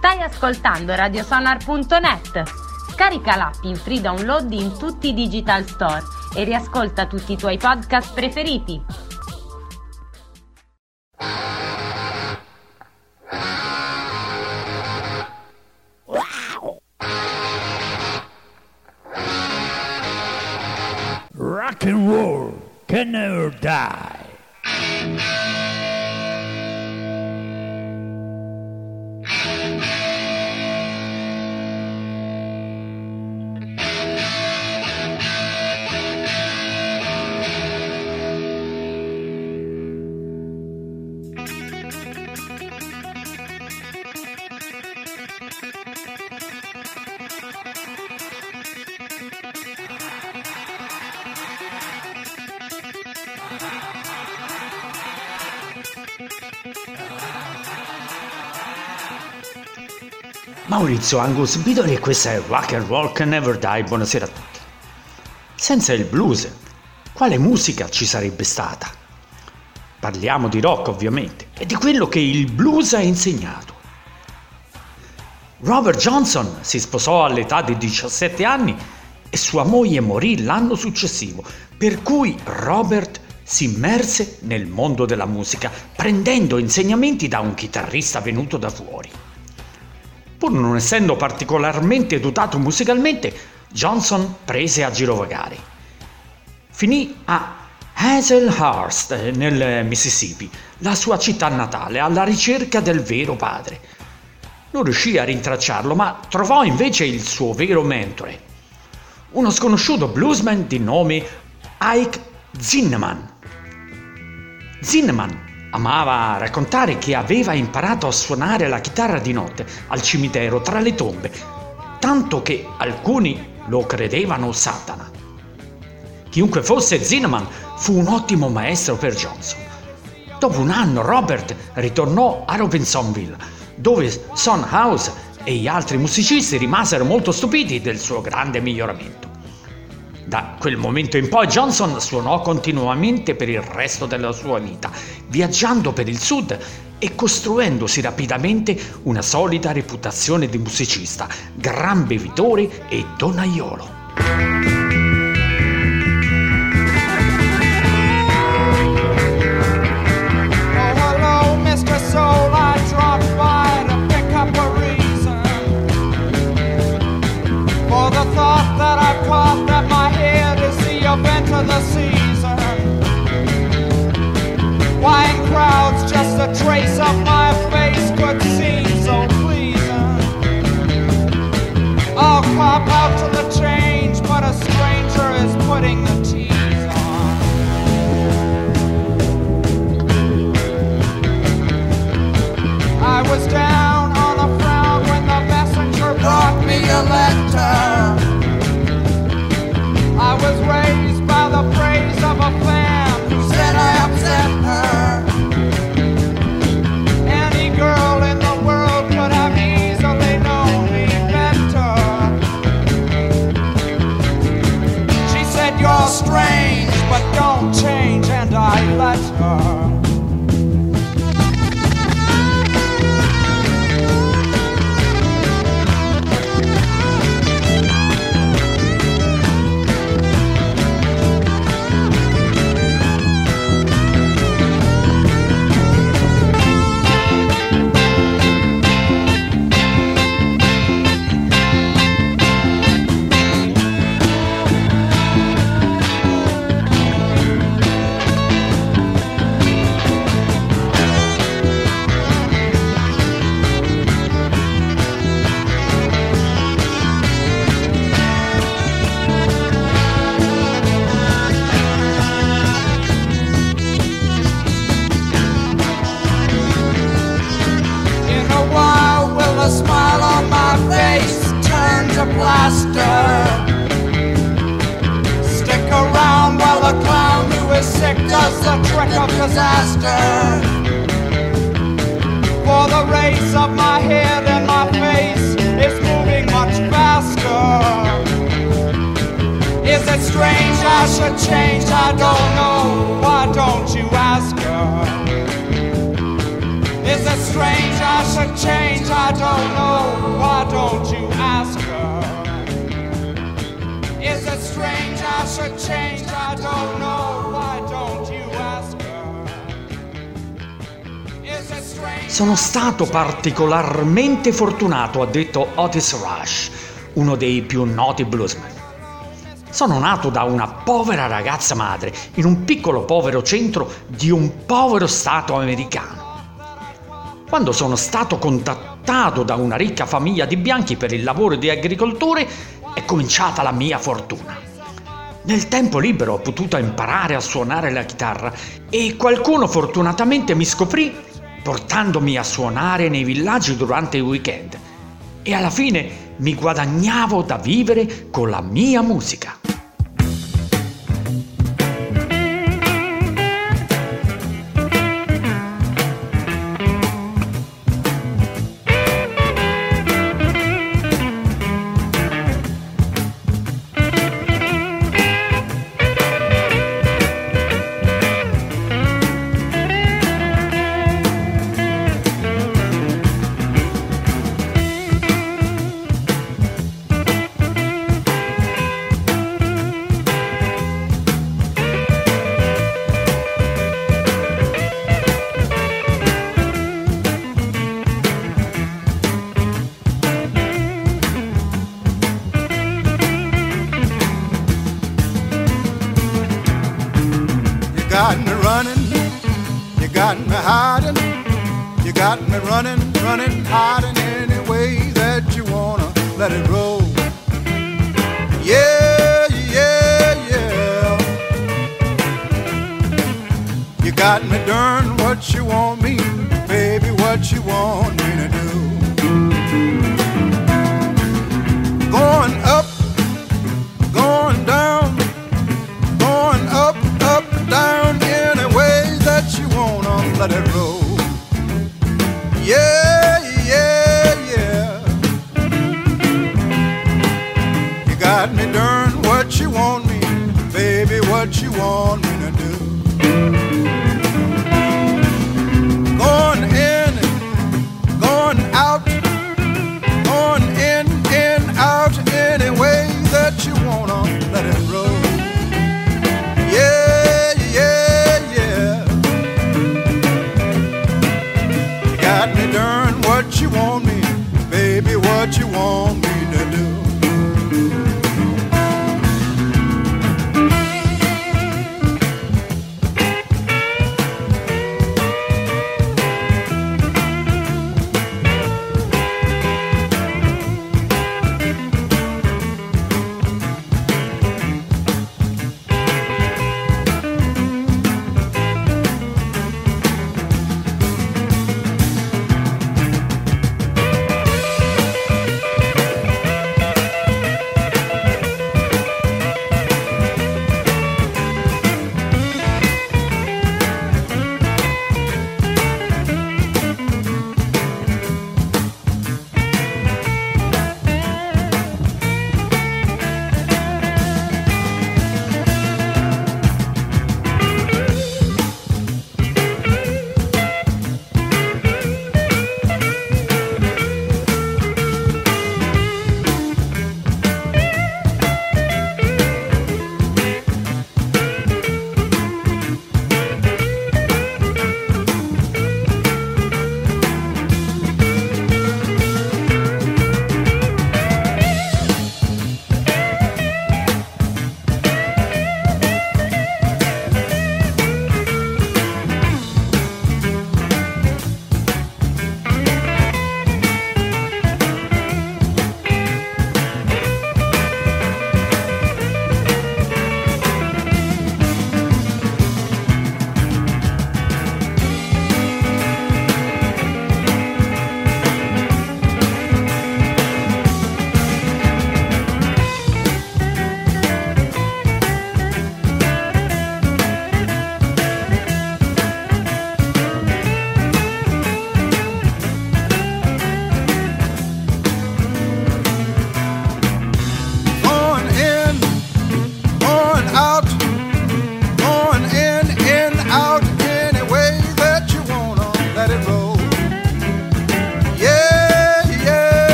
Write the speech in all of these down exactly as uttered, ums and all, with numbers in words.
Stai ascoltando radiosonar punto net. Scarica l'app in free download in tutti i digital store e riascolta tutti i tuoi podcast preferiti. Rock and roll can never die. Maurizio Angus Bidoli e questa è Rock and Roll Can Never Die. Buonasera a tutti. Senza il blues, quale musica ci sarebbe stata? Parliamo di rock ovviamente e di quello che il blues ha insegnato. Robert Johnson si sposò all'età di diciassette anni e sua moglie morì l'anno successivo, per cui Robert si immerse nel mondo della musica prendendo insegnamenti da un chitarrista venuto da fuori. Pur non essendo particolarmente dotato musicalmente, Johnson prese a girovagare. Finì a Hazelhurst, nel Mississippi, la sua città natale, alla ricerca del vero padre. Non riuscì a rintracciarlo, ma trovò invece il suo vero mentore, uno sconosciuto bluesman di nome Ike Zinnemann. Zinnemann amava raccontare che aveva imparato a suonare la chitarra di notte al cimitero tra le tombe, tanto che alcuni lo credevano Satana. Chiunque fosse, Zinnemann fu un ottimo maestro per Johnson. Dopo un anno Robert ritornò a Robinsonville, dove Son House e gli altri musicisti rimasero molto stupiti del suo grande miglioramento. Da quel momento in poi Johnson suonò continuamente per il resto della sua vita, viaggiando per il sud e costruendosi rapidamente una solida reputazione di musicista, gran bevitore e donnaiolo. The season, why in crowds just a trace of my face could seem so pleasing. I'll cop out to the change, but a stranger is putting the tease on. I was down on the frown when the messenger brought me a letter. I was raised by the praise of a fan who said I upset her. Any girl in the world could have easily known me better. She said you're strange, but don't change, and I let her. Stick around while the clown who is sick does the trick of disaster. For the race of my head and my face is moving much faster. Is it strange I should change? I don't know. Why don't you ask her? Is it strange I should change? I don't know. Why don't you ask her? Is it strange I should change? I don't know. Why don't you ask her? Is it strange? Sono stato particolarmente fortunato, ha detto Otis Rush, uno dei più noti bluesman. Sono nato da una povera ragazza madre in un piccolo povero centro di un povero stato americano. Quando sono stato contattato da una ricca famiglia di bianchi per il lavoro di agricoltore, è cominciata la mia fortuna. Nel tempo libero ho potuto imparare a suonare la chitarra e qualcuno fortunatamente mi scoprì portandomi a suonare nei villaggi durante i weekend. E alla fine mi guadagnavo da vivere con la mia musica. got me running, you got me hiding, you got me running, running, hiding any way that you wanna let it roll. Yeah, yeah, yeah. You got me doing what you want me, baby, what you want me to do. Going up, going down, going up, up, down, any way that you wanna let it roll. Yeah, yeah, yeah. You got me doing what you want me, baby, what you want me to do. Going in, going out, going in, in, out, any way that you wanna let it roll. Yeah, yeah, yeah. You got me doing what you want me, baby, what you want me to do.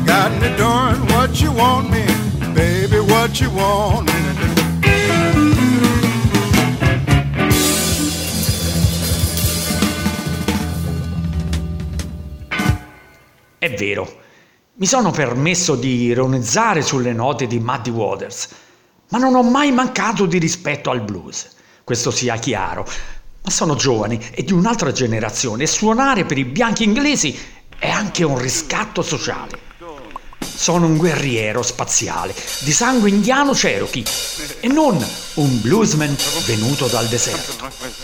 got me doing what you want me, baby, what you want me to do. È vero, mi sono permesso di ironizzare sulle note di Muddy Waters, ma non ho mai mancato di rispetto al blues, questo sia chiaro. Ma sono giovane e di un'altra generazione e suonare per i bianchi inglesi è anche un riscatto sociale. Sono un guerriero spaziale di sangue indiano Cherokee e non un bluesman venuto dal deserto.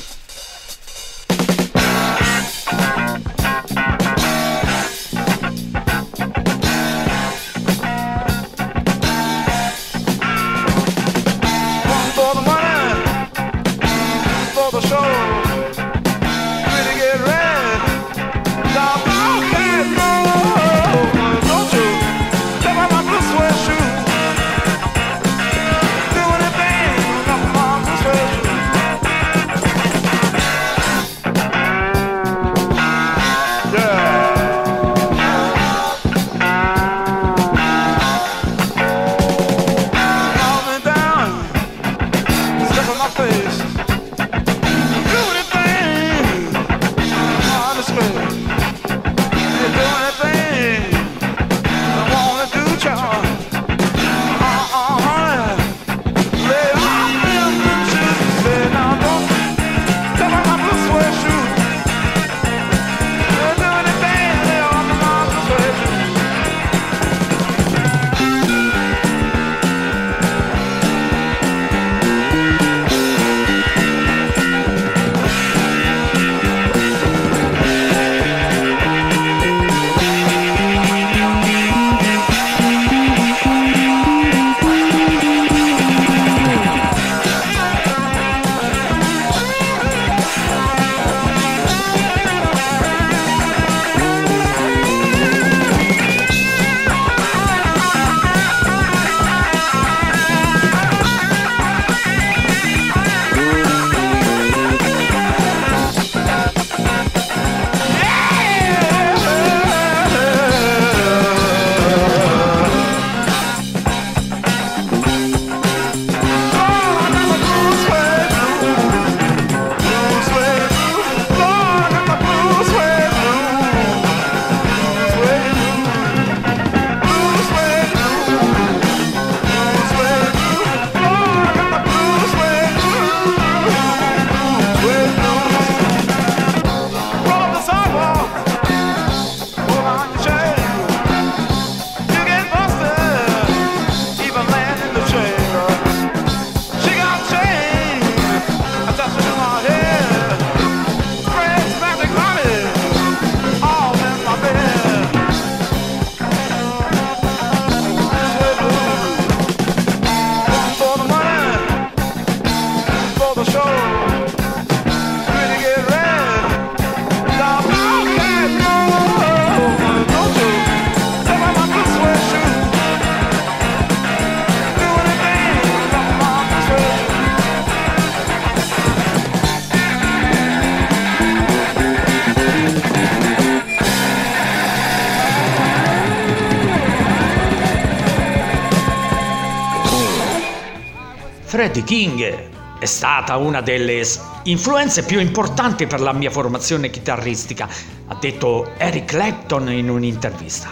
Freddie King è stata una delle influenze più importanti per la mia formazione chitarristica, ha detto Eric Clapton in un'intervista.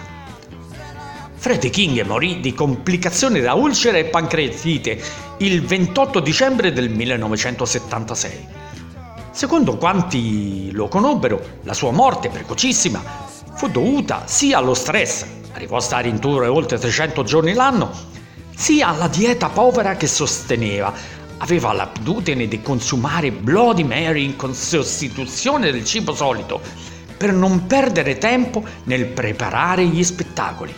Freddie King morì di complicazioni da ulcere e pancreatite il ventotto dicembre del millenovecentosettantasei. Secondo quanti lo conobbero, la sua morte precocissima fu dovuta sia allo stress, arrivò a stare in tour oltre trecento giorni l'anno, sia alla dieta povera che sosteneva. Aveva l'abitudine di consumare Bloody Mary in sostituzione del cibo solito per non perdere tempo nel preparare gli spettacoli.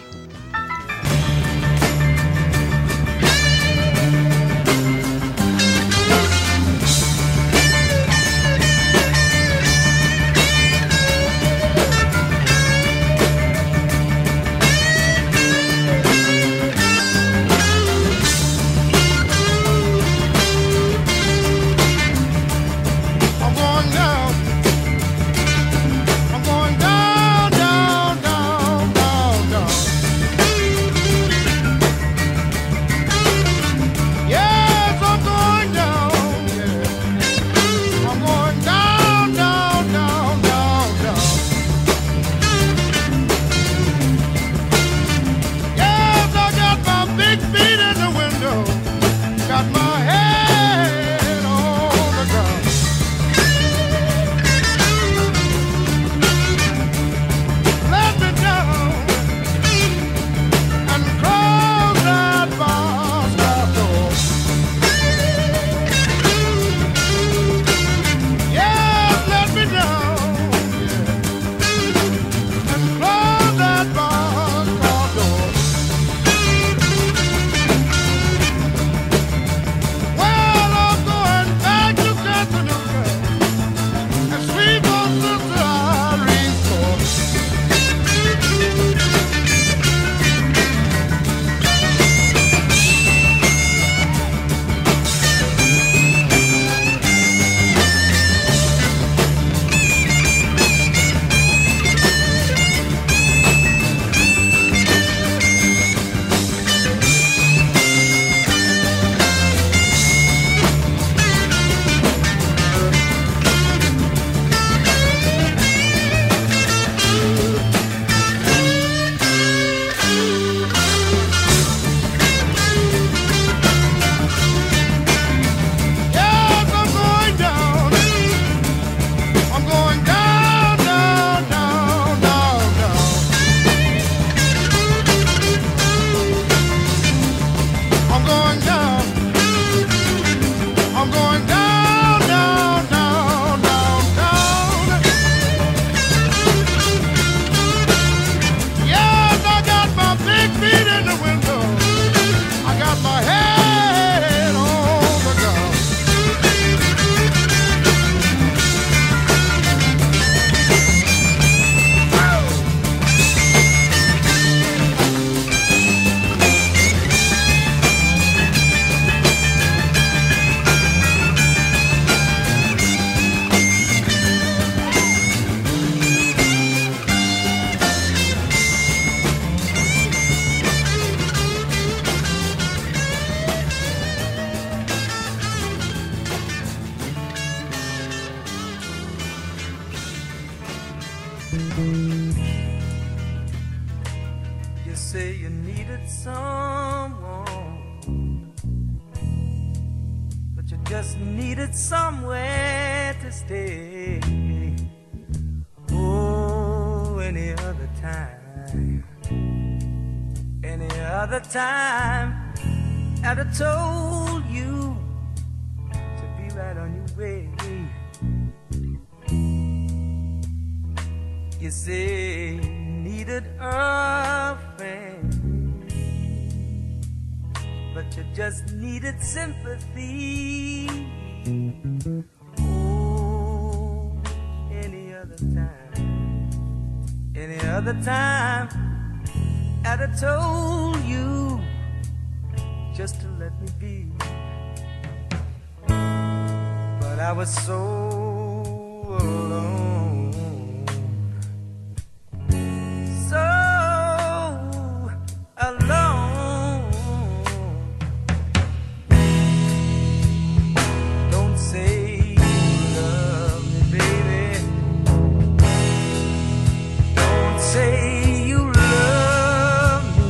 I'm going down, down, down, down, down. say you needed someone, but you just needed somewhere to stay. Oh, any other time, any other time, I'd have told you to be right on your way. You say you needed a friend, but you just needed sympathy. Oh, any other time, any other time, I'd have told you just to let me be. But I was so alone, so alone. Don't say you love me, baby. Don't say you love me.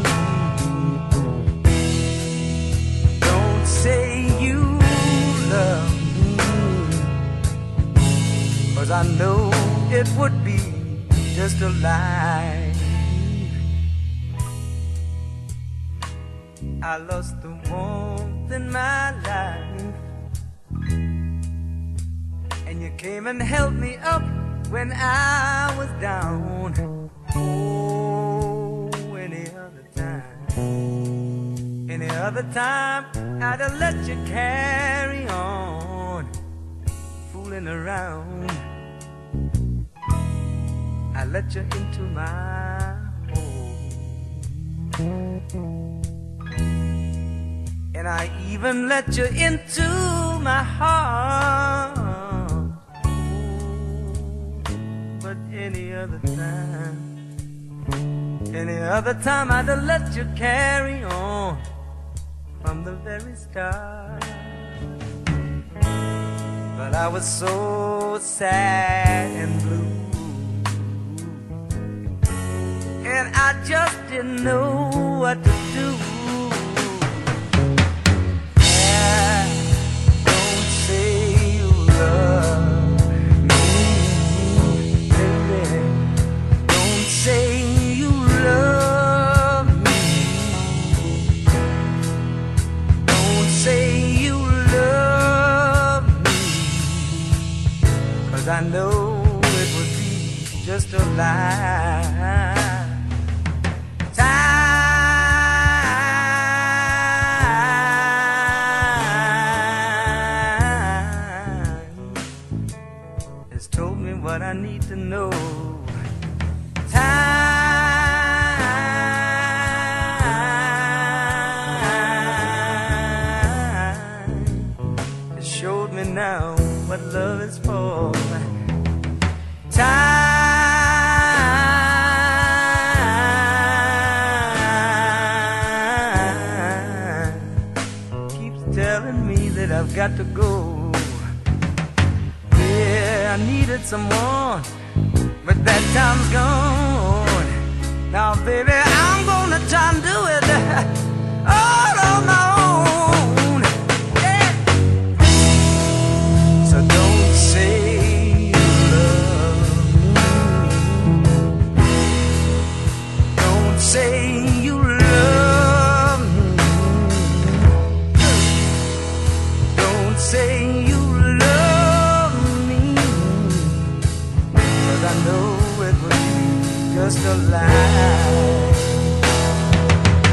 Don't say you love me, 'cause I know it would be just a lie. I lost the warmth in my life, and you came and held me up when I was down. Oh, any other time, any other time, I'd have let you carry on, fooling around. I let you into my home, and I even let you into my heart. But any other time, any other time, I'd have let you carry on from the very start. But I was so sad and blue, and I just didn't know what to do. Yeah, don't say you love me, baby. Don't say you love me. Don't say you love me, 'cause I know it would be just a lie. What I need to know. Time has showed me now what love is for. Time keeps telling me that I've got to go. I needed someone, but that time's gone. Now, baby, I'm gonna try and do it all on my own. Yeah. So don't say you love me. Don't say you love me. Don't say you I know it would be just a lie.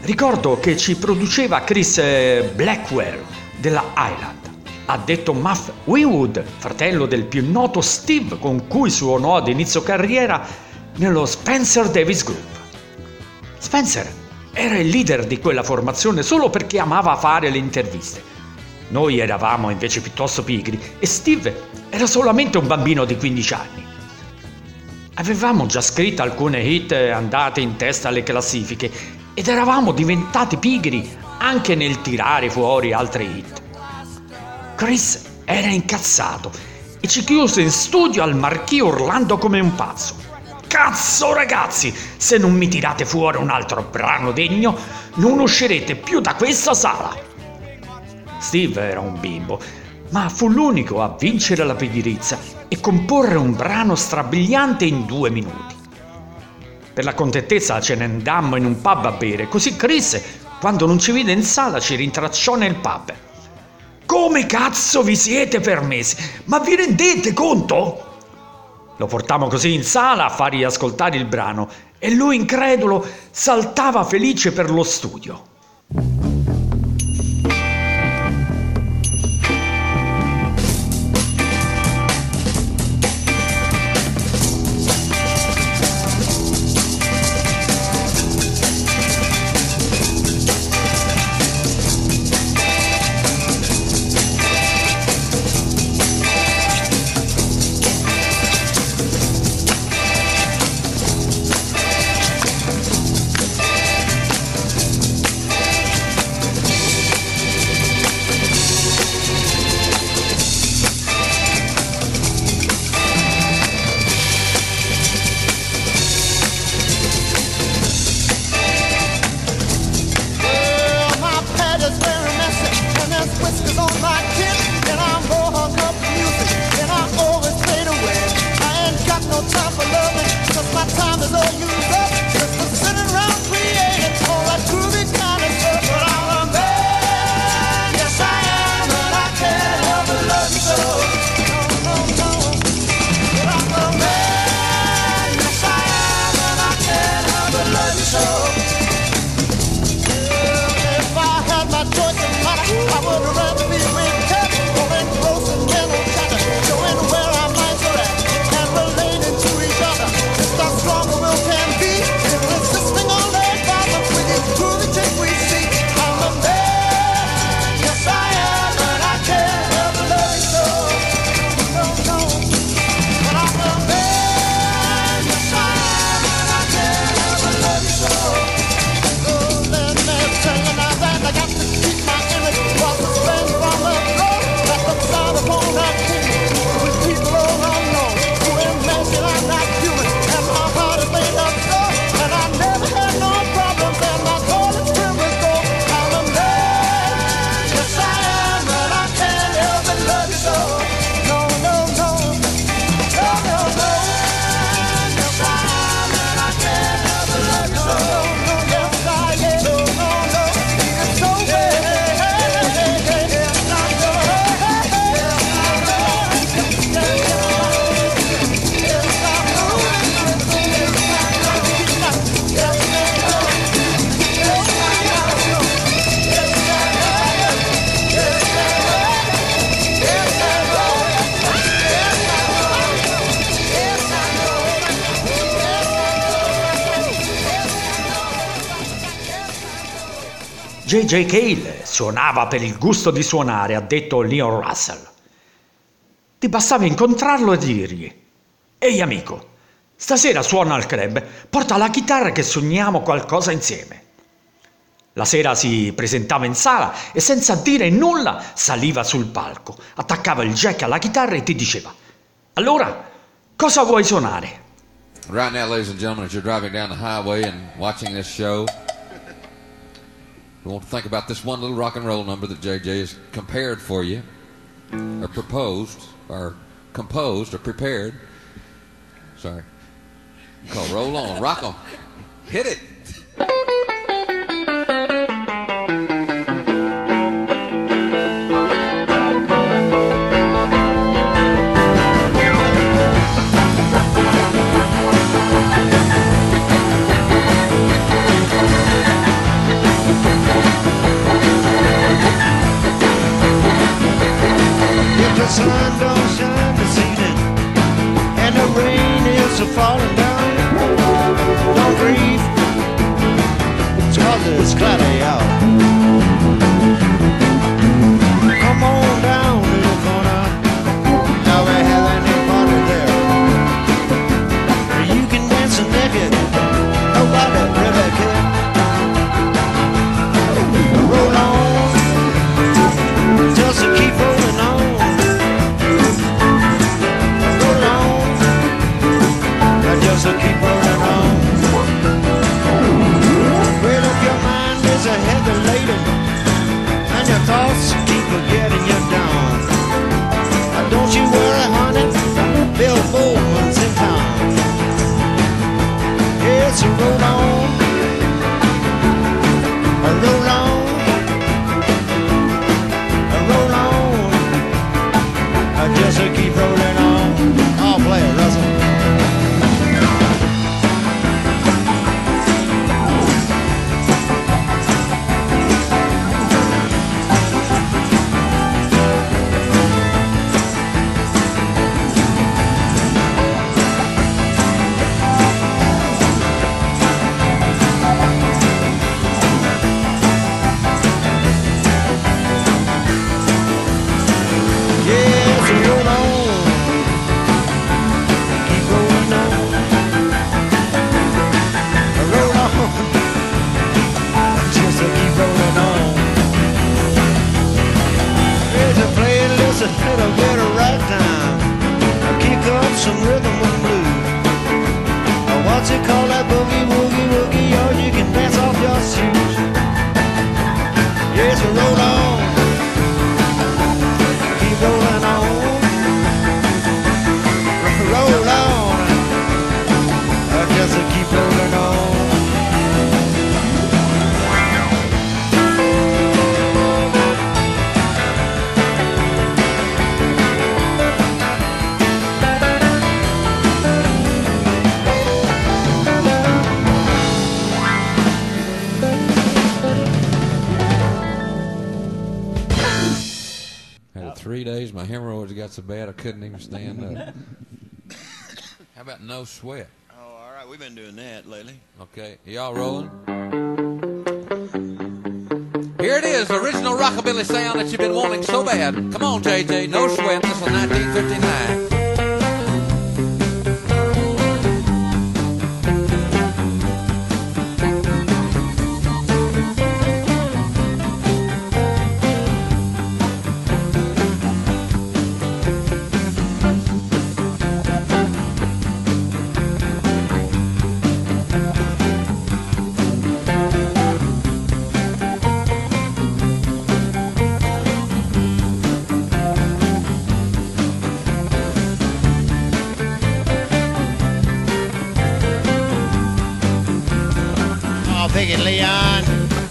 Ricordo che ci produceva Chris Blackwell della Island. Ha detto Muff Winwood, fratello del più noto Steve con cui suonò ad inizio carriera nello Spencer Davis Group. Spencer era il leader di quella formazione solo perché amava fare le interviste. Noi eravamo invece piuttosto pigri e Steve era solamente un bambino di quindici anni. Avevamo già scritto alcune hit andate in testa alle classifiche ed eravamo diventati pigri anche nel tirare fuori altre hit. Chris era incazzato e ci chiuse in studio al marchì urlando come un pazzo. Cazzo ragazzi, se non mi tirate fuori un altro brano degno, non uscirete più da questa sala. Steve era un bimbo, ma fu l'unico a vincere la pigrizia e comporre un brano strabiliante in due minuti. Per la contentezza ce ne andammo in un pub a bere, così Chris, quando non ci vide in sala, ci rintracciò nel pub. Come cazzo vi siete permessi? Ma vi rendete conto? Lo portammo così in sala a fargli ascoltare il brano e lui, incredulo, saltava felice per lo studio. J J. Cale suonava per il gusto di suonare, ha detto Leon Russell. Ti bastava incontrarlo e dirgli: ehi amico, stasera suona al club, porta la chitarra che suoniamo qualcosa insieme. La sera si presentava in sala e senza dire nulla saliva sul palco, attaccava il jack alla chitarra e ti diceva: allora, cosa vuoi suonare? Right now, ladies and gentlemen, as you're driving down the highway and watching this show, we want to think about this one little rock and roll number that J J has compared for you, or proposed, or composed, or prepared. Sorry. Call Roll On, rock 'em, hit it. three days. My hemorrhoids got so bad I couldn't even stand up. How about No Sweat? Oh, all right. We've been doing that lately. Okay. Y'all rolling? Here it is, the original rockabilly sound that you've been wanting so bad. Come on, J J, No Sweat. This is nineteen fifty-nine. Pick it, Leon.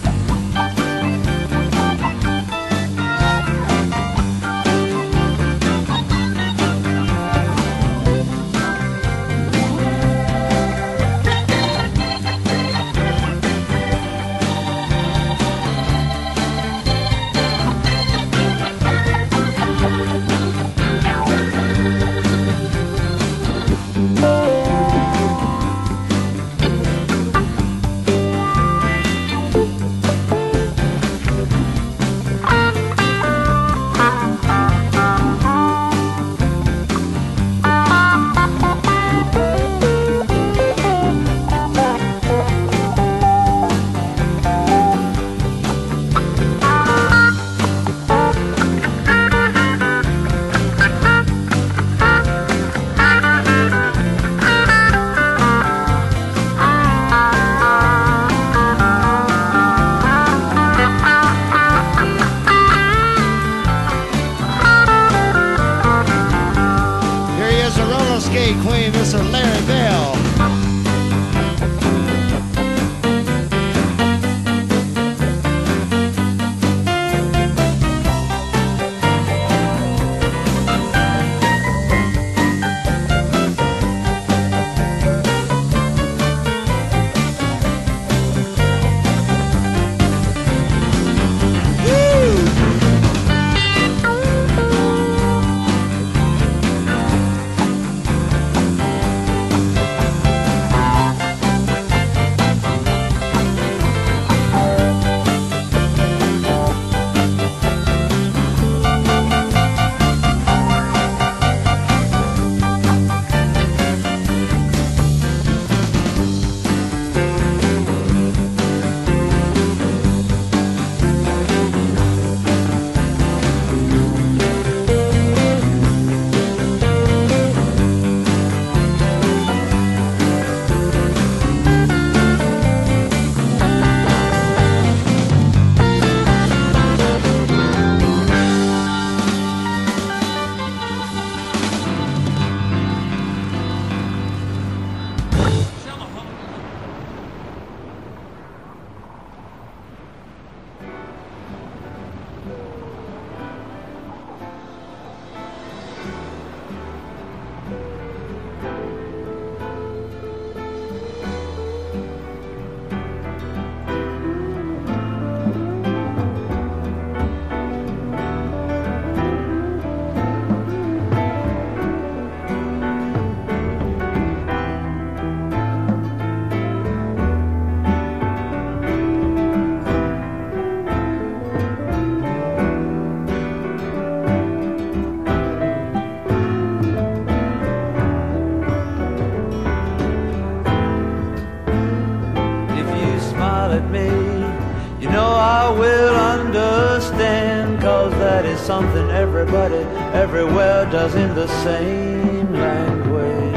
Something everybody everywhere does in the same language.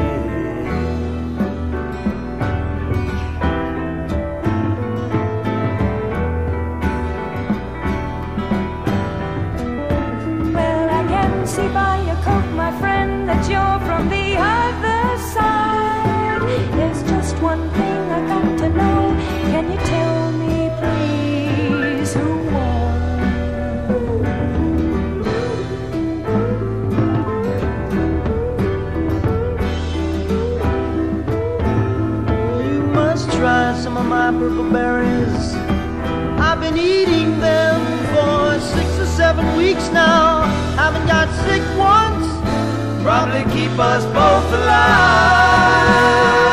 Well, I can see by your coat, my friend, that you're from the other side. There's just one thing I got to know. Can you tell me, please, who won? Try some of my purple berries. I've been eating them for six or seven weeks now. Haven't got sick once. Probably keep us both alive.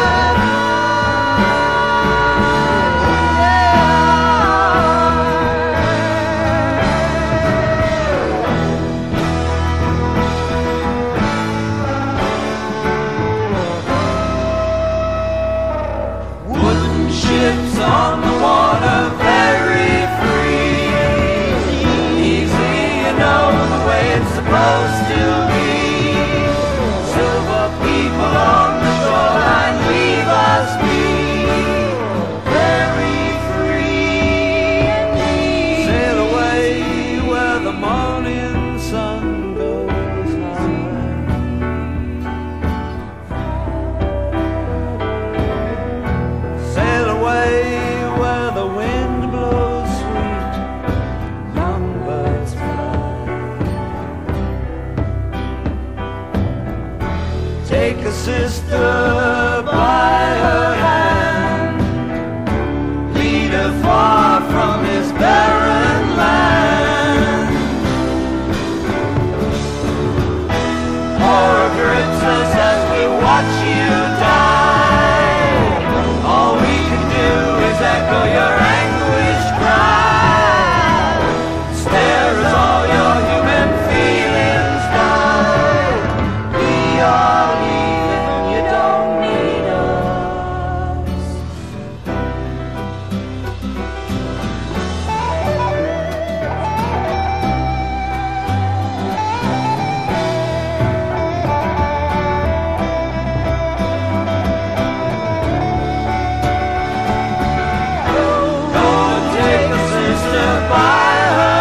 Ships on the water, very free, easy, you know the way it's supposed to be. Silver people on the shoreline, leave us be, very free indeed. Sail away where the morning sun goes high. Sail away where the wind blows sweet, young birds fly. Take a sister by her hand, lead her far from this barren land. Horror grips us as we watch you die. All we can do is echo your anguish cry. Stare as all your human feelings die. We are leaving, you don't need us. Gonna take a sister by her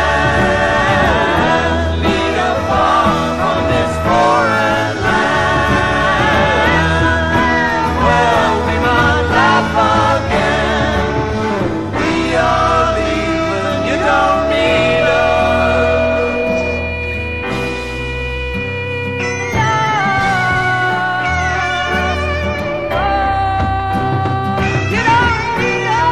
hand, lead her far from this foreign land, where we might laugh again. We are leaving, you don't need us. You don't need us.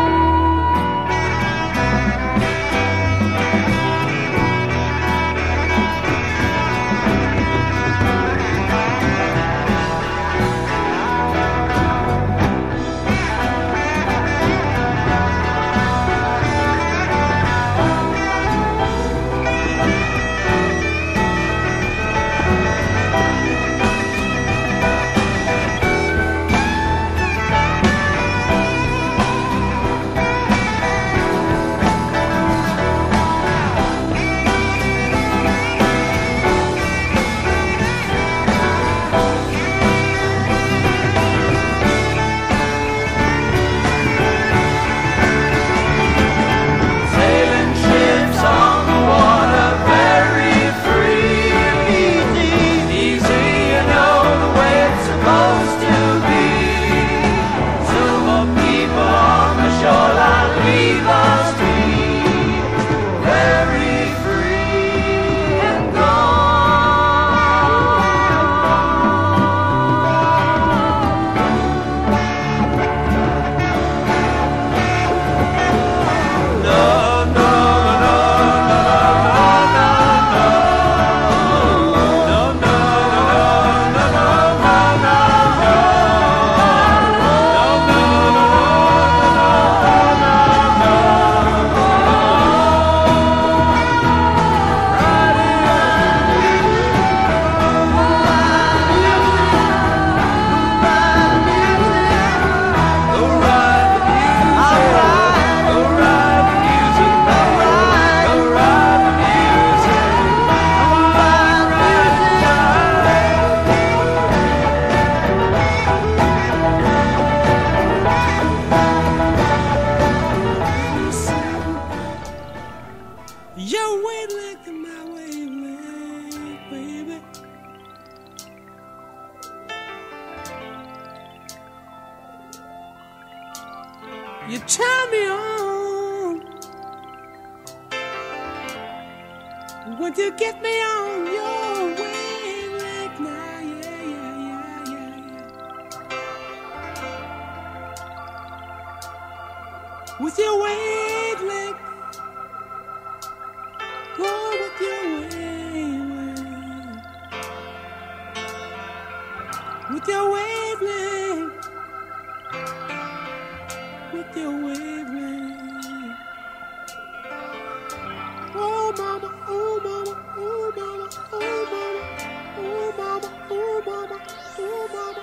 Sailing ships on the water, very free, easy, easy, you know the way it's supposed to be. Silver people on the shoreline, leave us be, very free and gone. No, no, no, no, no, no, no, no, no, no, no, no, Your wavelength and my wavelength, baby. You turn me on. Would you get me on your wavelength now? Yeah, yeah, yeah, yeah, yeah. with your wavelength. Go with your wavelength. With your wavelength. With your wavelength. Oh mama, oh mama, oh mama, oh mama, oh mama, oh mama, oh mama.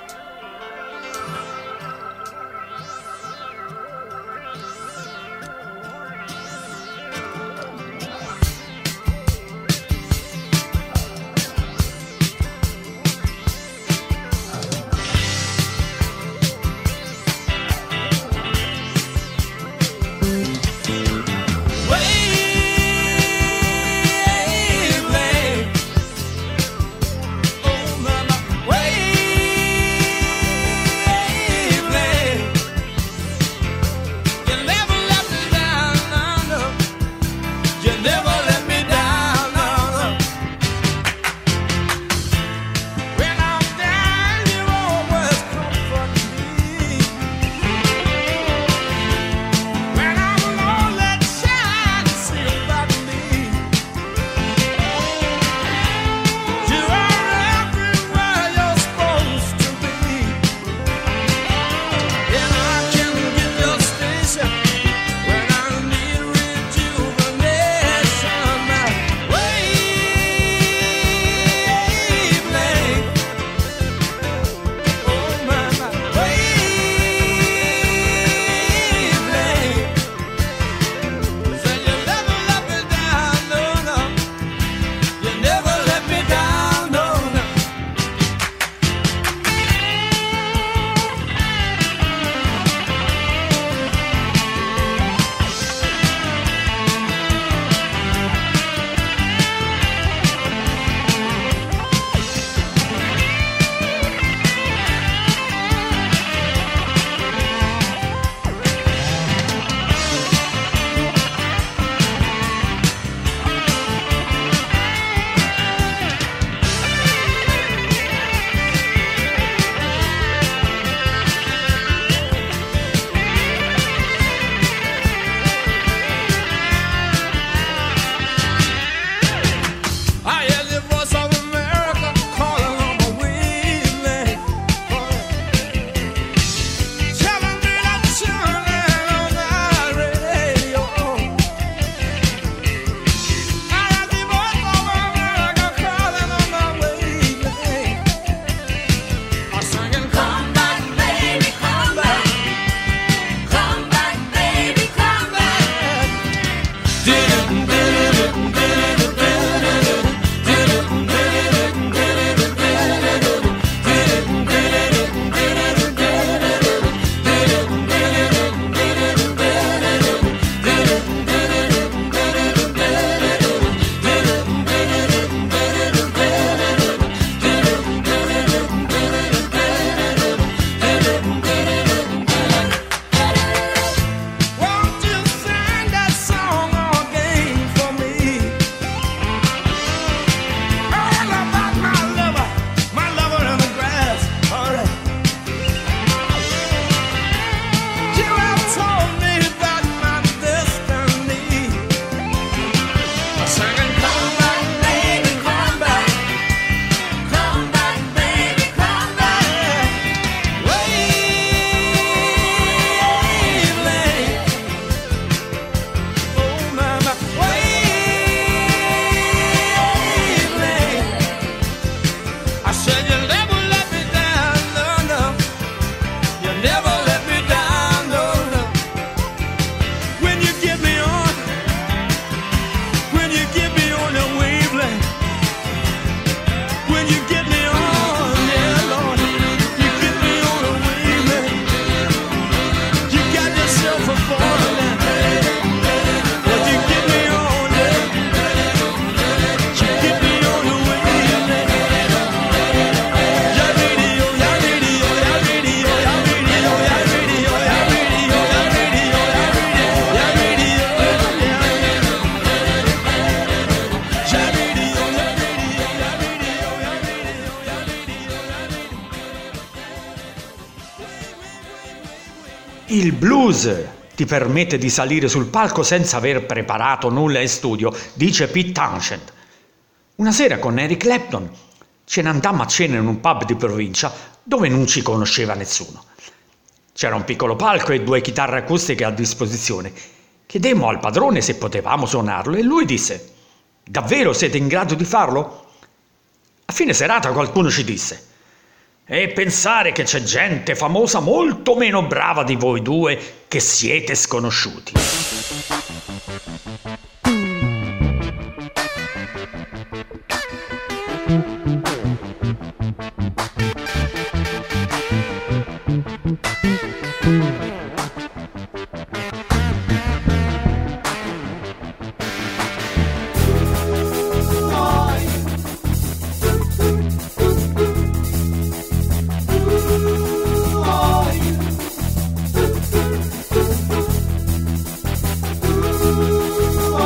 Il blues ti permette di salire sul palco senza aver preparato nulla in studio, dice Pete Townshend. Una sera con Eric Clapton ce ne andammo a cena in un pub di provincia dove non ci conosceva nessuno. C'era un piccolo palco e due chitarre acustiche a disposizione. Chiedemmo al padrone se potevamo suonarlo e lui disse: «Davvero siete in grado di farlo?» A fine serata qualcuno ci disse: «E pensare che c'è gente famosa molto meno brava di voi due che siete sconosciuti». Oh,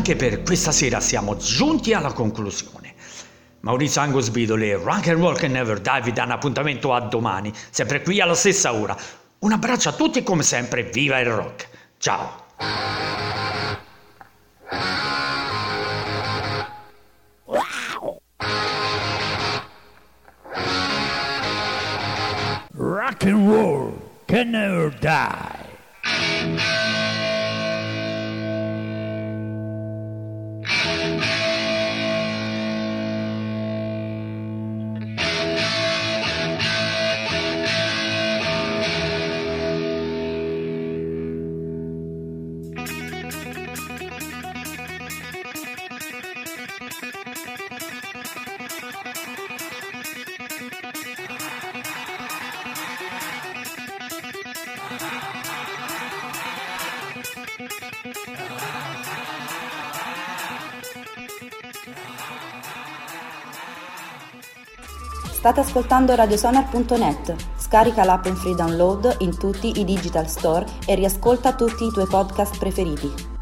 anche per questa sera siamo giunti alla conclusione. Maurizio Angus Bidoli e Rock and Roll Can Never Die vi danno appuntamento a domani, sempre qui alla stessa ora. Un abbraccio a tutti e come sempre viva il rock. Ciao. Rock and roll can never die. State ascoltando radiosonar punto net. Scarica l'app in free download in tutti i digital store e riascolta tutti i tuoi podcast preferiti.